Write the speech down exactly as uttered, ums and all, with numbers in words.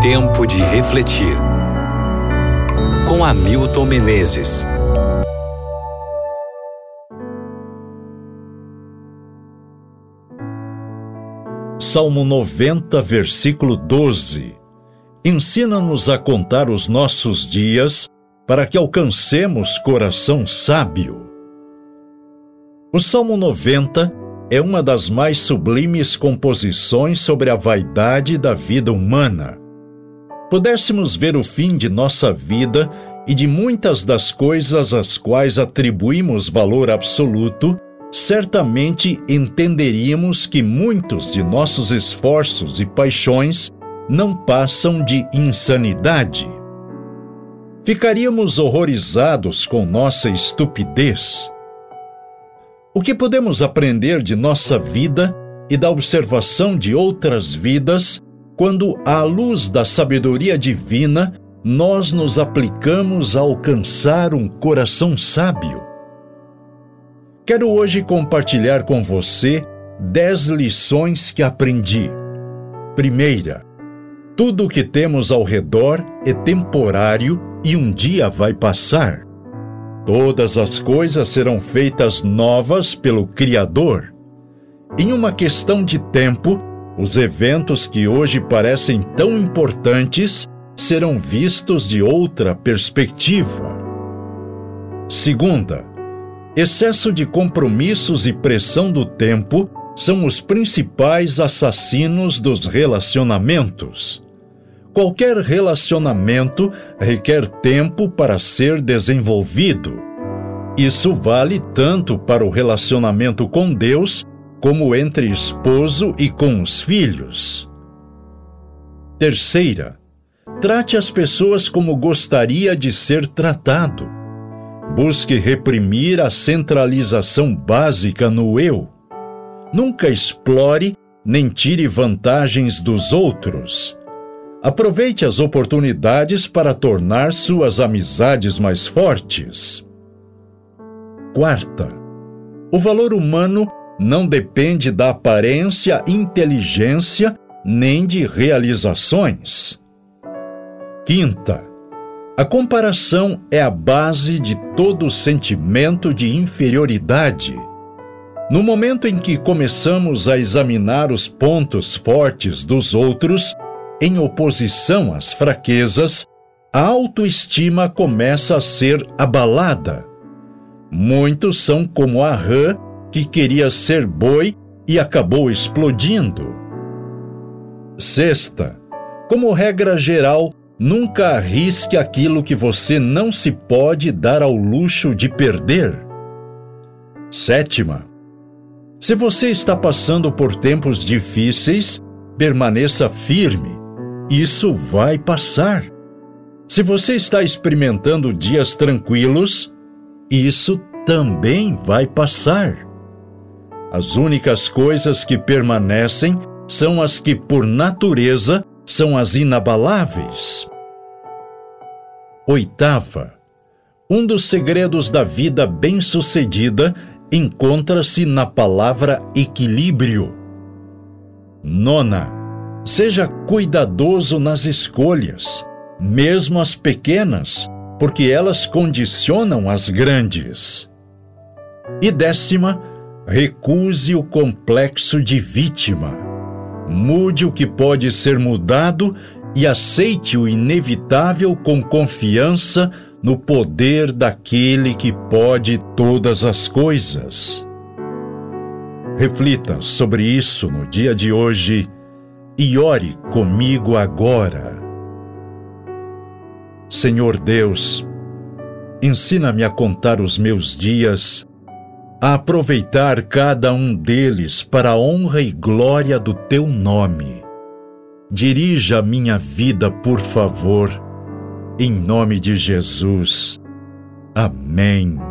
Tempo de refletir. Com Hamilton Menezes. Salmo noventa, versículo doze. Ensina-nos a contar os nossos dias para que alcancemos coração sábio. O Salmo noventa é uma das mais sublimes composições sobre a vaidade da vida humana. Pudéssemos ver o fim de nossa vida e de muitas das coisas às quais atribuímos valor absoluto, certamente entenderíamos que muitos de nossos esforços e paixões não passam de insanidade. Ficaríamos horrorizados com nossa estupidez. O que podemos aprender de nossa vida e da observação de outras vidas quando, à luz da sabedoria divina, nós nos aplicamos a alcançar um coração sábio? Quero hoje compartilhar com você dez lições que aprendi. Primeira, tudo o que temos ao redor é temporário e um dia vai passar. Todas as coisas serão feitas novas pelo Criador. Em uma questão de tempo, os eventos que hoje parecem tão importantes serão vistos de outra perspectiva. Segunda, excesso de compromissos e pressão do tempo são os principais assassinos dos relacionamentos. Qualquer relacionamento requer tempo para ser desenvolvido. Isso vale tanto para o relacionamento com Deus como entre esposo e com os filhos. Terceira, trate as pessoas como gostaria de ser tratado. Busque reprimir a centralização básica no eu. Nunca explore nem tire vantagens dos outros. Aproveite as oportunidades para tornar suas amizades mais fortes. Quarta, o valor humano não depende da aparência, inteligência, nem de realizações. Quinta, a comparação é a base de todo sentimento de inferioridade. No momento em que começamos a examinar os pontos fortes dos outros, em oposição às fraquezas, a autoestima começa a ser abalada. Muitos são como a rã que queria ser boi e acabou explodindo. Sexta, como regra geral, nunca arrisque aquilo que você não se pode dar ao luxo de perder. Sétima, se você está passando por tempos difíceis, permaneça firme. Isso vai passar. Se você está experimentando dias tranquilos, isso também vai passar. As únicas coisas que permanecem são as que, por natureza, são as inabaláveis. Oitava, um dos segredos da vida bem-sucedida encontra-se na palavra equilíbrio. Nona, seja cuidadoso nas escolhas, mesmo as pequenas, porque elas condicionam as grandes. E décima, recuse o complexo de vítima. Mude o que pode ser mudado e aceite o inevitável com confiança no poder daquele que pode todas as coisas. Reflita sobre isso no dia de hoje e ore comigo agora. Senhor Deus, ensina-me a contar os meus dias, a aproveitar cada um deles para a honra e glória do Teu nome. Dirija a minha vida, por favor, em nome de Jesus. Amém.